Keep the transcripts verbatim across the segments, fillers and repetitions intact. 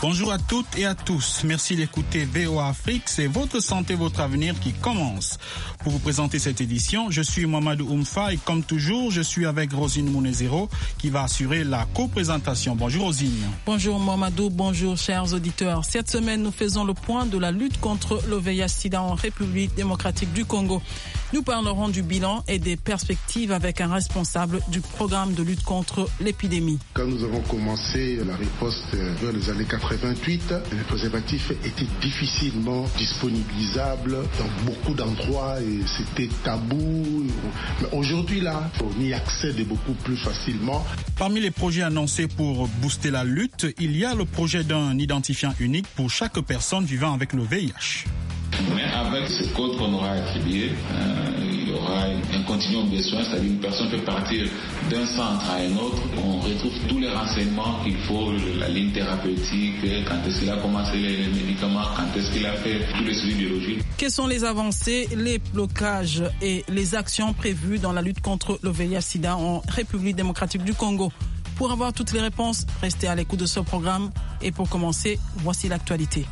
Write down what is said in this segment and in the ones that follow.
Bonjour à toutes et à tous. Merci d'écouter V O A Afrique. C'est votre santé, votre avenir qui commence. Pour vous présenter cette édition, je suis Mamadou Oumfa et comme toujours, je suis avec Rosine Mounezero qui va assurer la co-présentation. Bonjour Rosine. Bonjour Mamadou, bonjour chers auditeurs. Cette semaine, nous faisons le point de la lutte contre le V I H sida en République démocratique du Congo. Nous parlerons du bilan et des perspectives avec un responsable du programme de lutte contre l'épidémie. Quand nous avons commencé la riposte vers les années quatre-vingt-huit, les préservatifs étaient difficilement disponibilisables dans beaucoup d'endroits et c'était tabou. Mais aujourd'hui, là, on y accède beaucoup plus facilement. Parmi les projets annoncés pour booster la lutte, il y a le projet d'un identifiant unique pour chaque personne vivant avec le V I H. Mais avec ce code qu'on aura attribué, euh, il y aura un continuum de soins, c'est-à-dire une personne peut partir d'un centre à un autre. On retrouve tous les renseignements qu'il faut, la ligne thérapeutique, quand est-ce qu'il a commencé les médicaments, quand est-ce qu'il a fait tous les suivis biologiques. Quelles sont les avancées, les blocages et les actions prévues dans la lutte contre le V I H sida en République démocratique du Congo? Pour avoir toutes les réponses, restez à l'écoute de ce programme. Et pour commencer, voici l'actualité.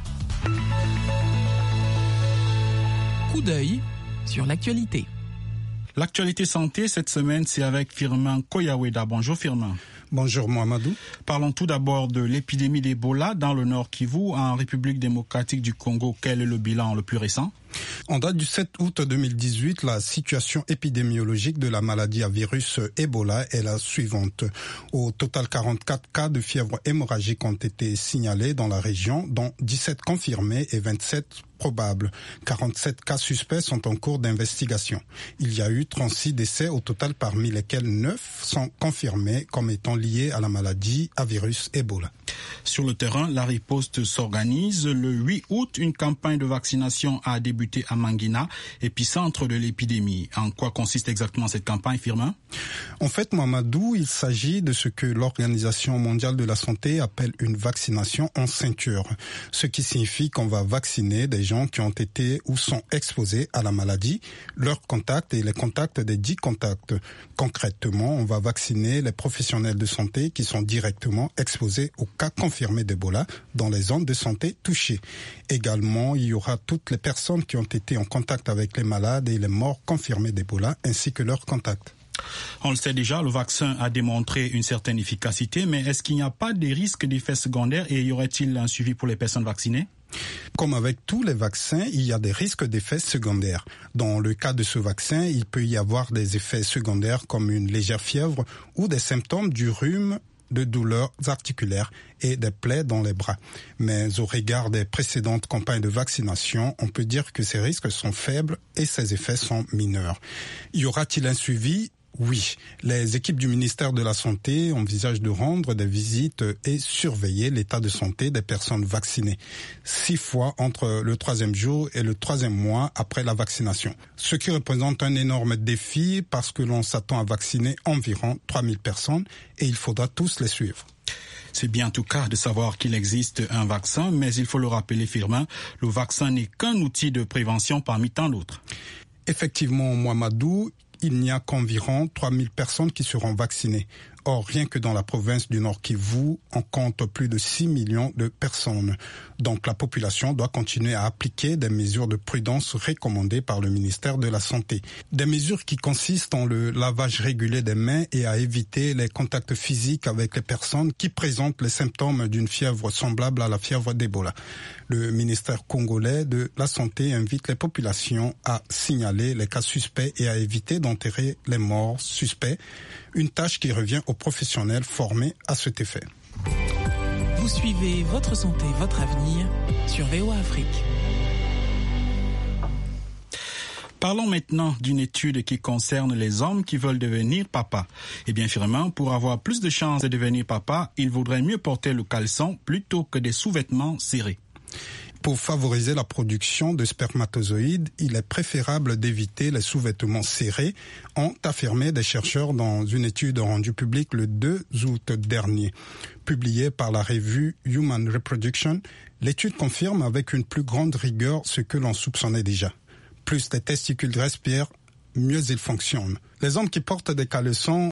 Coup d'œil sur l'actualité. L'actualité santé cette semaine, c'est avec Firmin Koyaweda. Bonjour Firmin. Bonjour Mohamedou. Parlons tout d'abord de l'épidémie d'Ebola dans le Nord Kivu, en République démocratique du Congo. Quel est le bilan le plus récent? En date du sept août deux mille dix-huit, la situation épidémiologique de la maladie à virus Ebola est la suivante. Au total, quarante-quatre cas de fièvre hémorragique ont été signalés dans la région, dont dix-sept confirmés et vingt-sept probables. quarante-sept cas suspects sont en cours d'investigation. Il y a eu trente-six décès au total, parmi lesquels neuf sont confirmés comme étant liés à la maladie à virus Ebola. Sur le terrain, la riposte s'organise. Le huit août, une campagne de vaccination a débuté à Mangina, épicentre de l'épidémie. En quoi consiste exactement cette campagne, Firmin? En fait, Mamadou, il s'agit de ce que l'Organisation mondiale de la santé appelle une vaccination en ceinture. Ce qui signifie qu'on va vacciner des gens qui ont été ou sont exposés à la maladie, leurs contacts et les contacts des dix contacts. Concrètement, on va vacciner les professionnels de santé qui sont directement exposés aux cas confirmés d'Ebola dans les zones de santé touchées. Également, il y aura toutes les personnes qui ont été en contact avec les malades et les morts confirmés d'Ebola ainsi que leurs contacts. On le sait déjà, le vaccin a démontré une certaine efficacité, mais est-ce qu'il n'y a pas de risques d'effets secondaires et y aurait-il un suivi pour les personnes vaccinées? Comme avec tous les vaccins, il y a des risques d'effets secondaires. Dans le cas de ce vaccin, il peut y avoir des effets secondaires comme une légère fièvre ou des symptômes du rhume, de douleurs articulaires et des plaies dans les bras. Mais au regard des précédentes campagnes de vaccination, on peut dire que ces risques sont faibles et ces effets sont mineurs. Y aura-t-il un suivi ? Oui, les équipes du ministère de la Santé envisagent de rendre des visites et surveiller l'état de santé des personnes vaccinées, six fois entre le troisième jour et le troisième mois après la vaccination. Ce qui représente un énorme défi parce que l'on s'attend à vacciner environ trois mille personnes et il faudra tous les suivre. C'est bien en tout cas de savoir qu'il existe un vaccin, mais il faut le rappeler, Firmin, le vaccin n'est qu'un outil de prévention parmi tant d'autres. Effectivement, Mohamedou, il n'y a qu'environ trois mille personnes qui seront vaccinées. Or, rien que dans la province du Nord Kivu, on compte plus de six millions de personnes. Donc, la population doit continuer à appliquer des mesures de prudence recommandées par le ministère de la Santé. Des mesures qui consistent en le lavage régulier des mains et à éviter les contacts physiques avec les personnes qui présentent les symptômes d'une fièvre semblable à la fièvre d'Ebola. Le ministère congolais de la Santé invite les populations à signaler les cas suspects et à éviter d'enterrer les morts suspects, une tâche qui revient aux professionnels formés à cet effet. Vous suivez Votre Santé, Votre Avenir sur V O A Afrique. Parlons maintenant d'une étude qui concerne les hommes qui veulent devenir papa. Eh bien, Firmin, pour avoir plus de chances de devenir papa, il vaudrait mieux porter le caleçon plutôt que des sous-vêtements serrés. Pour favoriser la production de spermatozoïdes, il est préférable d'éviter les sous-vêtements serrés, ont affirmé des chercheurs dans une étude rendue publique le deux août dernier. Publiée par la revue Human Reproduction, l'étude confirme avec une plus grande rigueur ce que l'on soupçonnait déjà. Plus les testicules respirent, mieux ils fonctionnent. Les hommes qui portent des caleçons